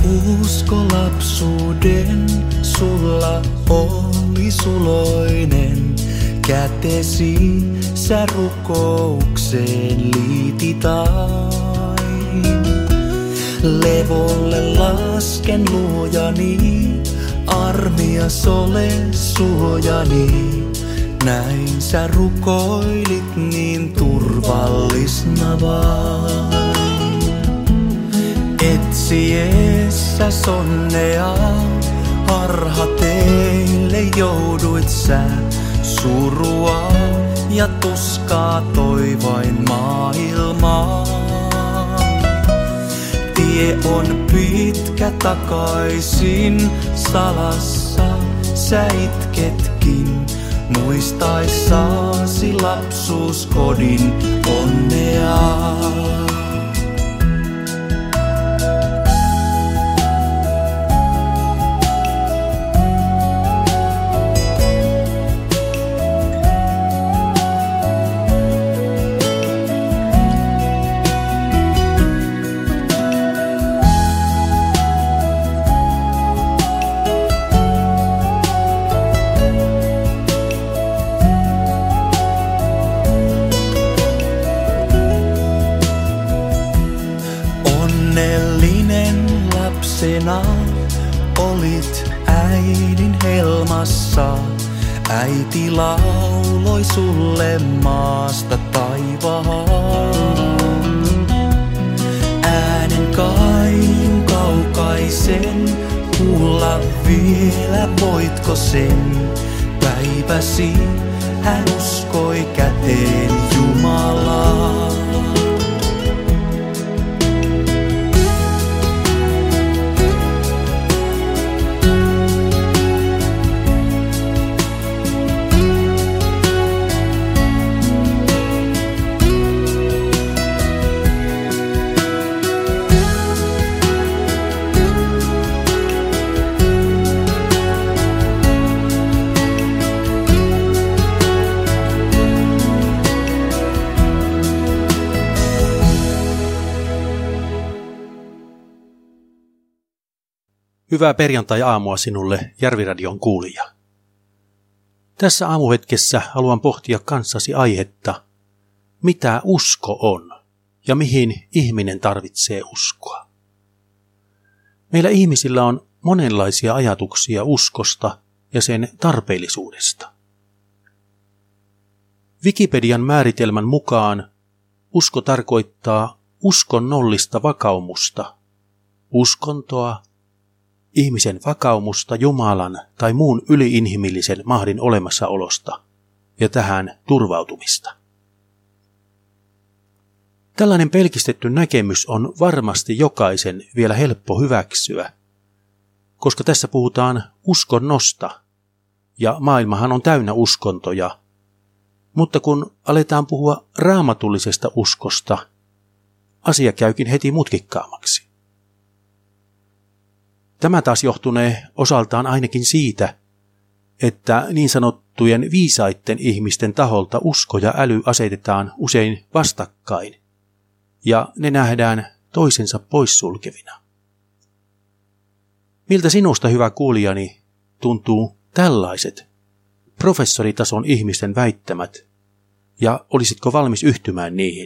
Usko lapsuuden sulla oli suloinen, kätesi sä rukoukseen liitit ain. Levolle lasken luojani, armias ole suojani. Näin sä rukoilit niin turvallisna vain. Etsiessä sonnea, harha teille jouduit sä. Surua ja tuskaa toivoin maailmaa. Tie on pitkä takaisin, salassa sä itketkin. Muistaessasi lapsuuskodin onnea. Onnellinen lapsena olit äidin helmassa. Äiti lauloi sulle maasta taivaan. Äänen kaiun kaukaisen, kuulla vielä voitko sen? Päiväsi hän uskoi käteen Jumalaa. Hyvää perjantai-aamua sinulle Järviradion kuulija. Tässä aamuhetkessä haluan pohtia kanssasi aihetta, mitä usko on ja mihin ihminen tarvitsee uskoa. Meillä ihmisillä on monenlaisia ajatuksia uskosta ja sen tarpeellisuudesta. Wikipedian määritelmän mukaan usko tarkoittaa uskonnollista vakaumusta, uskontoa, ihmisen vakaumusta Jumalan tai muun yliinhimillisen mahdin olemassaolosta ja tähän turvautumista. Tällainen pelkistetty näkemys on varmasti jokaisen vielä helppo hyväksyä, koska tässä puhutaan uskonnosta ja maailmahan on täynnä uskontoja, mutta kun aletaan puhua raamatullisesta uskosta, asia käykin heti mutkikkaammaksi. Tämä taas johtunee osaltaan ainakin siitä, että niin sanottujen viisaitten ihmisten taholta usko ja äly asetetaan usein vastakkain, ja ne nähdään toisensa poissulkevina. Miltä sinusta, hyvä kuulijani, tuntuu tällaiset professoritason ihmisten väittämät, ja olisitko valmis yhtymään niihin?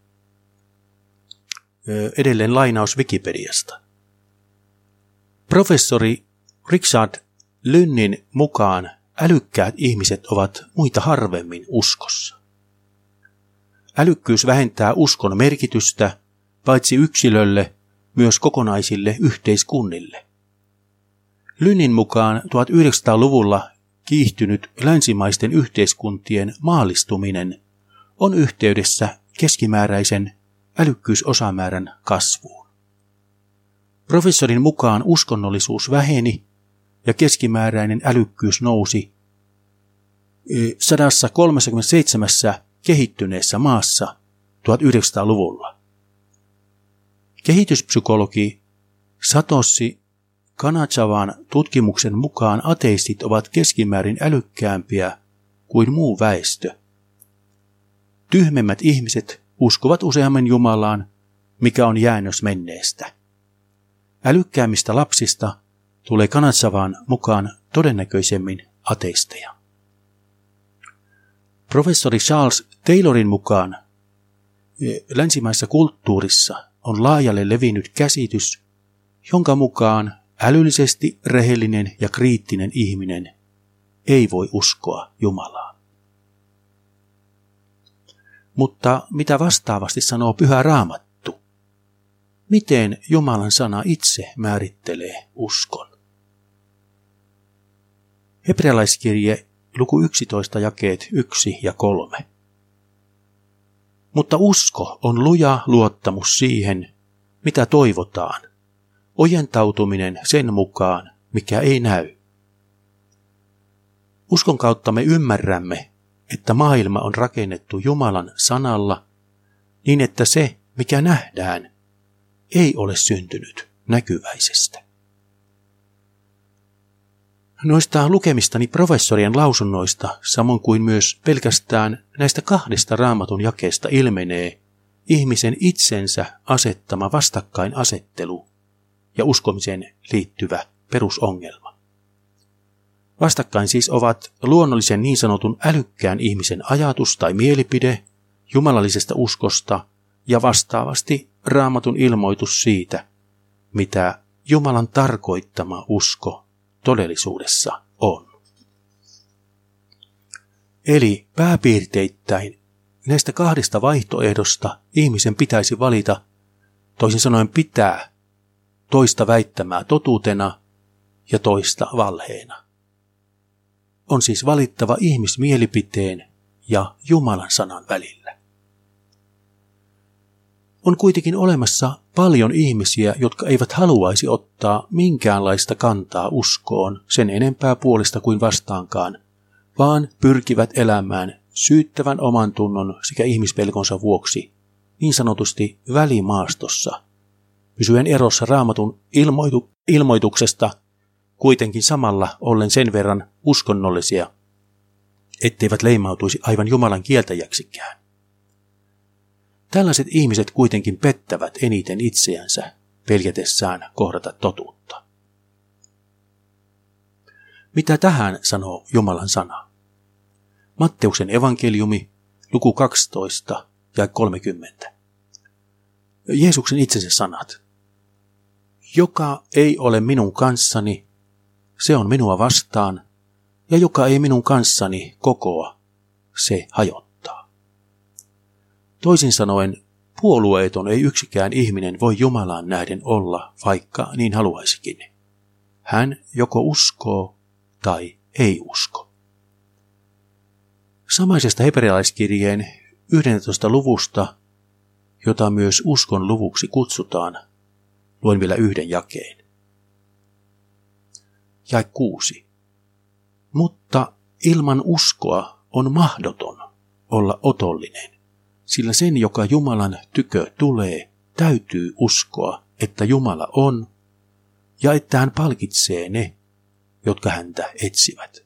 Edelleen lainaus Wikipediasta. Professori Richard Lynnin mukaan älykkäät ihmiset ovat muita harvemmin uskossa. Älykkyys vähentää uskon merkitystä paitsi yksilölle, myös kokonaisille yhteiskunnille. Lynnin mukaan 1900-luvulla kiihtynyt länsimaisten yhteiskuntien maallistuminen on yhteydessä keskimääräisen älykkyysosamäärän kasvuun. Professorin mukaan uskonnollisuus väheni ja keskimääräinen älykkyys nousi 137 kehittyneessä maassa 1900-luvulla. Kehityspsykologi Satoshi Kanazawan tutkimuksen mukaan ateistit ovat keskimäärin älykkäämpiä kuin muu väestö. Tyhmemmät ihmiset uskovat useammin Jumalaan, mikä on jäännös menneestä. älykkäämmistä lapsista tulee Kanatsavaan mukaan todennäköisemmin ateisteja. Professori Charles Taylorin mukaan länsimaisessa kulttuurissa on laajalle levinnyt käsitys, jonka mukaan älyllisesti rehellinen ja kriittinen ihminen ei voi uskoa Jumalaa. Mutta mitä vastaavasti sanoo Pyhä Raamattu? Miten Jumalan sana itse määrittelee uskon? Hebrealaiskirje luku 11 jakeet 1 ja 3. Mutta usko on luja luottamus siihen, mitä toivotaan, ojentautuminen sen mukaan, mikä ei näy. Uskon kautta me ymmärrämme, että maailma on rakennettu Jumalan sanalla niin, että se, mikä nähdään, ei ole syntynyt näkyväisestä. Noista lukemistani professorien lausunnoista, samoin kuin myös pelkästään näistä 2 Raamatun jakeesta ilmenee ihmisen itsensä asettama vastakkainasettelu ja uskomiseen liittyvä perusongelma. Vastakkain siis ovat luonnollisen niin sanotun älykkään ihmisen ajatus tai mielipide jumalallisesta uskosta ja vastaavasti Raamatun ilmoitus siitä, mitä Jumalan tarkoittama usko todellisuudessa on. Eli pääpiirteittäin näistä 2 vaihtoehdosta ihmisen pitäisi valita, toisin sanoen pitää toista väittämää totuutena ja toista valheena. On siis valittava ihmismielipiteen ja Jumalan sanan välillä. On kuitenkin olemassa paljon ihmisiä, jotka eivät haluaisi ottaa minkäänlaista kantaa uskoon sen enempää puolesta kuin vastaankaan, vaan pyrkivät elämään syyttävän oman tunnon sekä ihmispelkonsa vuoksi niin sanotusti välimaastossa, pysyen erossa Raamatun ilmoituksesta, kuitenkin samalla ollen sen verran uskonnollisia, etteivät leimautuisi aivan Jumalan kieltäjäksikään. Tällaiset ihmiset kuitenkin pettävät eniten itseänsä peljätessään kohdata totuutta. Mitä tähän sanoo Jumalan sana? Matteuksen evankeliumi, luku 12 ja 30. Jeesuksen itsensä sanat. Joka ei ole minun kanssani, se on minua vastaan, ja joka ei minun kanssani kokoa, se hajottaa. Toisin sanoen, puolueeton ei yksikään ihminen voi Jumalaan nähden olla, vaikka niin haluaisikin. Hän joko uskoo tai ei usko. Samaisesta hebrealaiskirjeen 11 luvusta, jota myös uskon luvuksi kutsutaan, luen vielä 1 jakeen. Jae 6. Mutta ilman uskoa on mahdoton olla otollinen, sillä sen, joka Jumalan tykö tulee, täytyy uskoa, että Jumala on, ja että hän palkitsee ne, jotka häntä etsivät.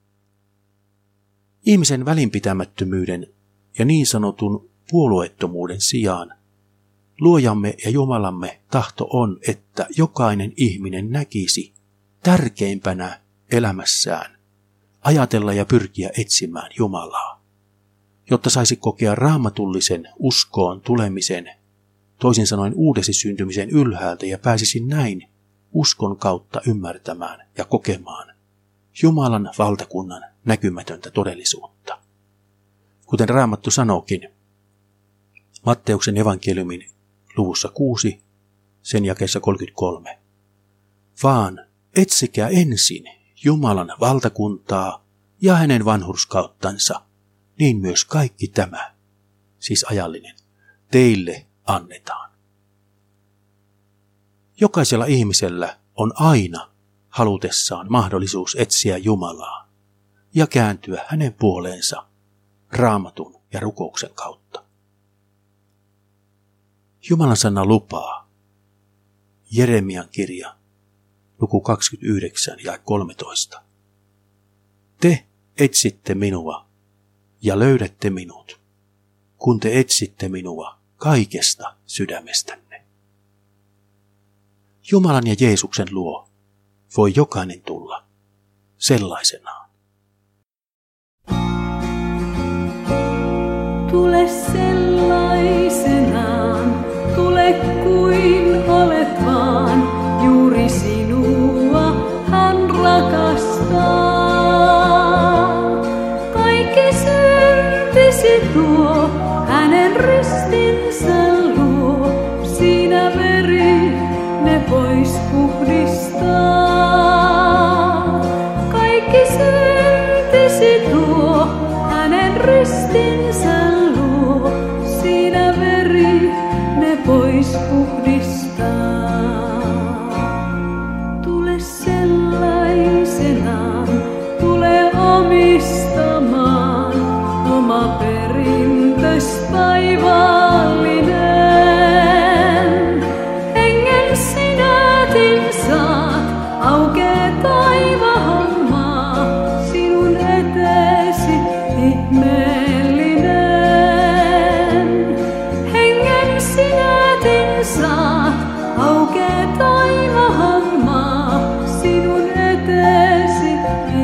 Ihmisen välinpitämättömyyden ja niin sanotun puolueettomuuden sijaan Luojamme ja Jumalamme tahto on, että jokainen ihminen näkisi tärkeimpänä elämässään ajatella ja pyrkiä etsimään Jumalaa, jotta saisi kokea raamatullisen uskoon tulemisen, toisin sanoen uudesti syntymisen ylhäältä ja pääsisi näin uskon kautta ymmärtämään ja kokemaan Jumalan valtakunnan näkymätöntä todellisuutta. Kuten Raamattu sanookin, Matteuksen evankeliumin luvussa 6, sen jakeessa 33. Vaan etsikää ensin Jumalan valtakuntaa ja hänen vanhurskauttansa, niin myös kaikki tämä, siis ajallinen, teille annetaan. Jokaisella ihmisellä on aina halutessaan mahdollisuus etsiä Jumalaa ja kääntyä hänen puoleensa Raamatun ja rukouksen kautta. Jumalan sana lupaa. Jeremian kirja, luku 29 ja 13. Te etsitte minua ja löydätte minut, kun te etsitte minua kaikesta sydämestänne. Jumalan ja Jeesuksen luo voi jokainen tulla sellaisenaan. Tule sellaisenaan, tule kuin olet vaan, juuri sinua hän rakastaa. Kaikki syntisi tuo hänen ristinsä luo, siinä veri ne pois puhdistaa. Kaikki syntisi tuo hänen ristinsä luo, siinä veri ne pois puhdistaa. Tule sellaisenaan, tule omistamaan oma perintös taivaallinen. Hengen sinätin saat, aukee taivaan maa, sinun eteesi ihmeellinen. Hengen sinätin saat, aukee taivaan maa, sinun eteesi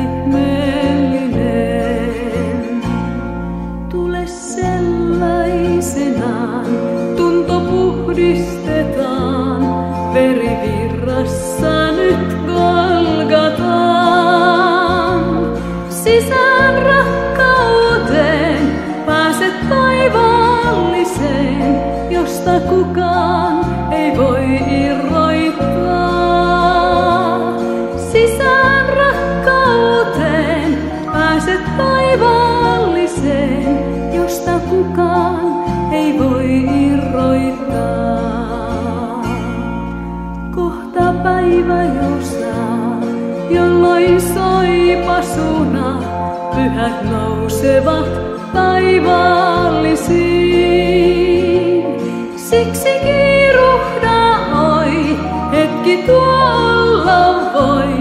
ihmeellinen. Tule sellaisenaan, tunto puhdistetaan, verivirrassa nyt Golgataan. Sisään rakkauteen pääset taivaalliseen, josta kukaan ei voi irroittaa. Sisään rakkauteen pääset taivaalliseen, josta kukaan ei voi irroittaa. Kohta päivä jo saa, jolloin soipasuna pyhät nousevat taivaallisiin. Siksi kiiruhda oi, hetki tuolla voi,